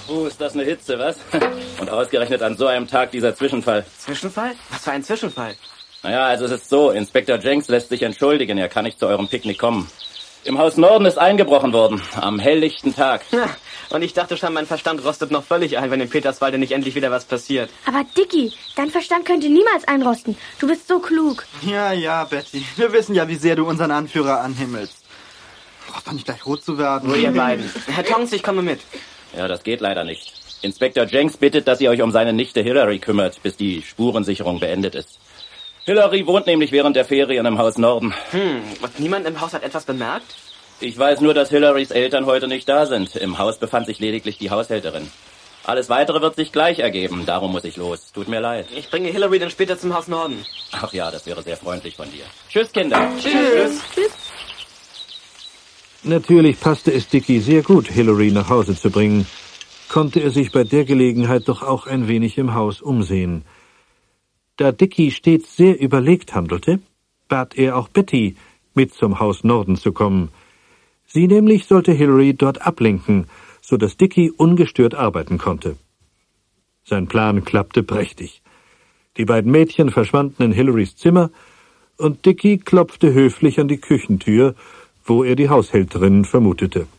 Ist das eine Hitze, was? Und ausgerechnet an so einem Tag dieser Zwischenfall. Zwischenfall? Was für ein Zwischenfall? Naja, also es ist so, Inspektor Jenks lässt sich entschuldigen, er kann nicht zu eurem Picknick kommen. Im Haus Norden ist eingebrochen worden, am helllichten Tag. Und ich dachte schon, mein Verstand rostet noch völlig ein, wenn in Peterswalde nicht endlich wieder was passiert. Aber Dicky, dein Verstand könnte niemals einrosten. Du bist so klug. Ja, Betty. Wir wissen ja, wie sehr du unseren Anführer anhimmelst. Braucht doch nicht gleich rot zu werden. Nur ihr beiden. Herr Tonks, ich komme mit. Ja, das geht leider nicht. Inspektor Jenks bittet, dass ihr euch um seine Nichte Hillary kümmert, bis die Spurensicherung beendet ist. Hillary wohnt nämlich während der Ferien im Haus Norden. Und niemand im Haus hat etwas bemerkt? Ich weiß nur, dass Hillarys Eltern heute nicht da sind. Im Haus befand sich lediglich die Haushälterin. Alles Weitere wird sich gleich ergeben. Darum muss ich los. Tut mir leid. Ich bringe Hillary dann später zum Haus Norden. Ach ja, das wäre sehr freundlich von dir. Tschüss, Kinder. Tschüss. Natürlich passte es Dicky sehr gut, Hillary nach Hause zu bringen. Konnte er sich bei der Gelegenheit doch auch ein wenig im Haus umsehen. Da Dicky stets sehr überlegt handelte, bat er auch Betty, mit zum Haus Norden zu kommen. Sie nämlich sollte Hillary dort ablenken, so dass Dicky ungestört arbeiten konnte. Sein Plan klappte prächtig. Die beiden Mädchen verschwanden in Hillarys Zimmer und Dicky klopfte höflich an die Küchentür, wo er die Haushälterin vermutete.